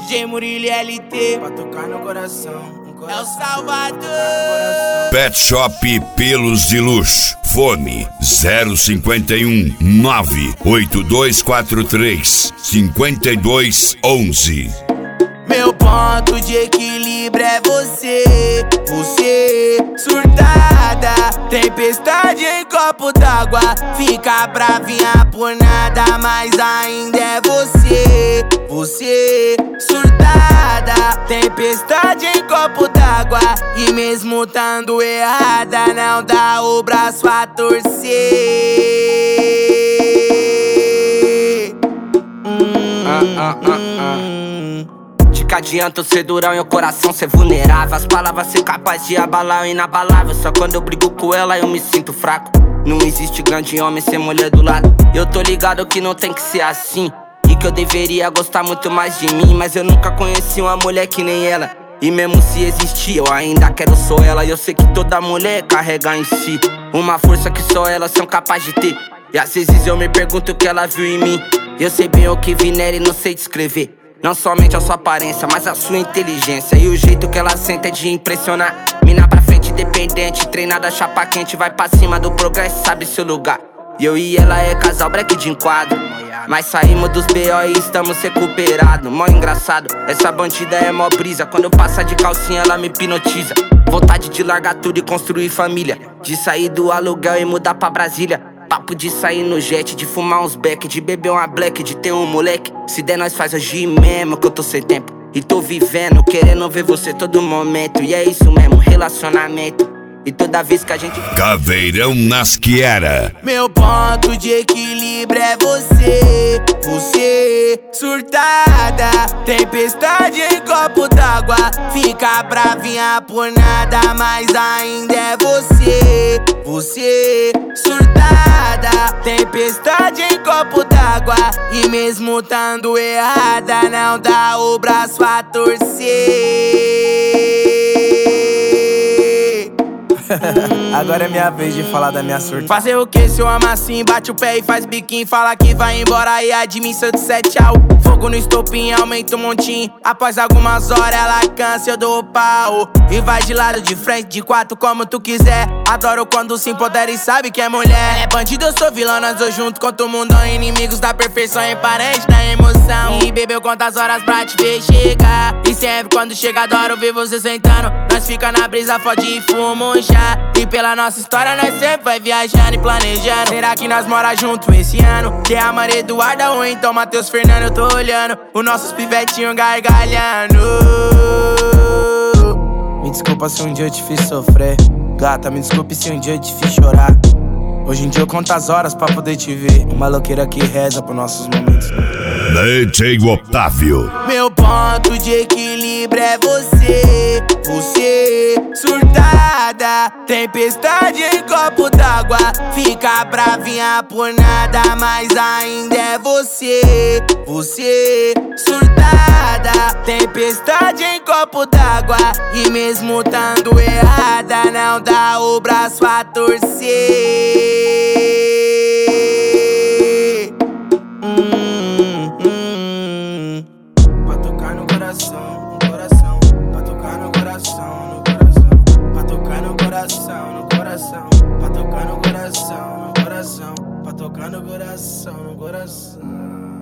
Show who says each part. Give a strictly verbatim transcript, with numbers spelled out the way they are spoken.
Speaker 1: J Murilo L T,
Speaker 2: pra tocar no coração.
Speaker 1: É o Salvador.
Speaker 3: Pet Shop Pelos de Luxo. Fone zero cinquenta e um, nove oito dois quatro três, cinquenta e dois onze.
Speaker 1: Meu ponto de equilíbrio é você, você surtada, tempestade em copo d'água, fica bravinha por nada, mas ainda é você, você surtada, tempestade em copo d'água, e mesmo tando errada, não dá o braço a torcer. hum,
Speaker 4: ah, ah, ah, ah. Que adianta eu ser durão e o coração ser vulnerável, as palavras ser capaz de abalar o inabalável. Só quando eu brigo com ela eu me sinto fraco. Não existe grande homem sem mulher do lado. Eu tô ligado que não tem que ser assim, e que eu deveria gostar muito mais de mim, mas eu nunca conheci uma mulher que nem ela. E mesmo se existir, eu ainda quero só ela. E eu sei que toda mulher carrega em si uma força que só elas são capazes de ter. E às vezes eu me pergunto o que ela viu em mim. Eu sei bem o que vi nela e não sei descrever. Não somente a sua aparência, mas a sua inteligência e o jeito que ela sente é de impressionar. Mina pra frente, independente, treinada, chapa quente, vai pra cima do progresso, sabe seu lugar. E eu e ela é casal break de enquadro, mas saímos dos B O e estamos recuperados. Mó engraçado, essa bandida é mó brisa. Quando eu passo de calcinha ela me hipnotiza. Vontade de largar tudo e construir família, de sair do aluguel e mudar pra Brasília. Papo de sair no jet, de fumar uns beck, de beber uma black, de ter um moleque. Se der nós faz hoje mesmo que eu tô sem tempo e tô vivendo, querendo ver você todo momento. E é isso mesmo, relacionamento. E toda vez que a gente...
Speaker 3: Caveirão nas Quiera.
Speaker 1: Meu ponto de equilíbrio é você, você surtada, tempestade em copo d'água, fica bravinha por nada, mas ainda é você, você surtada, tempestade em copo d'água, e mesmo tando errada, não dá o braço a torcer.
Speaker 2: Agora é minha vez de falar da minha surta.
Speaker 1: Fazer o que se eu ama assim? Bate o pé e faz biquinho, fala que vai embora e admin seu de sete tchau. Fogo no estopim, aumenta um montinho. Após algumas horas ela cansa, eu dou o pau. E vai de lado, de frente, de quatro, como tu quiser. Adoro quando se empodera e sabe que é mulher. Ela é bandido, eu sou vilão, nós dois juntos contra o mundo. Inimigos da perfeição e parente da emoção. E bebeu quantas horas pra te ver chegar. E sempre quando chega adoro ver você sentando. Nós fica na brisa, fode e fuma um chá. E pela nossa história nós sempre vai viajando e planejando. Será que nós mora junto esse ano? Que é a Maria Eduarda ou então Matheus Fernando? Eu tô olhando os nossos pivetinhos gargalhando.
Speaker 2: Me desculpa se um dia eu te fiz sofrer, gata, me desculpe se um dia eu te fiz chorar. Hoje em dia eu conto as horas pra poder te ver, uma maloqueira que reza por nossos momentos.
Speaker 3: D J Otávio.
Speaker 1: Meu ponto de equilíbrio é você, você surtada, tempestade em copo d'água, fica bravinha por nada, mas ainda é você, você surtada, tempestade em copo d'água, e mesmo tando errada, não dá o braço a torcer. hum, hum.
Speaker 2: Pra tocar no coração, no coração, pra tocar no coração, no coração, pra tocar no coração, no coração, pra tocar no coração, no coração, pra tocar no coração, no coração.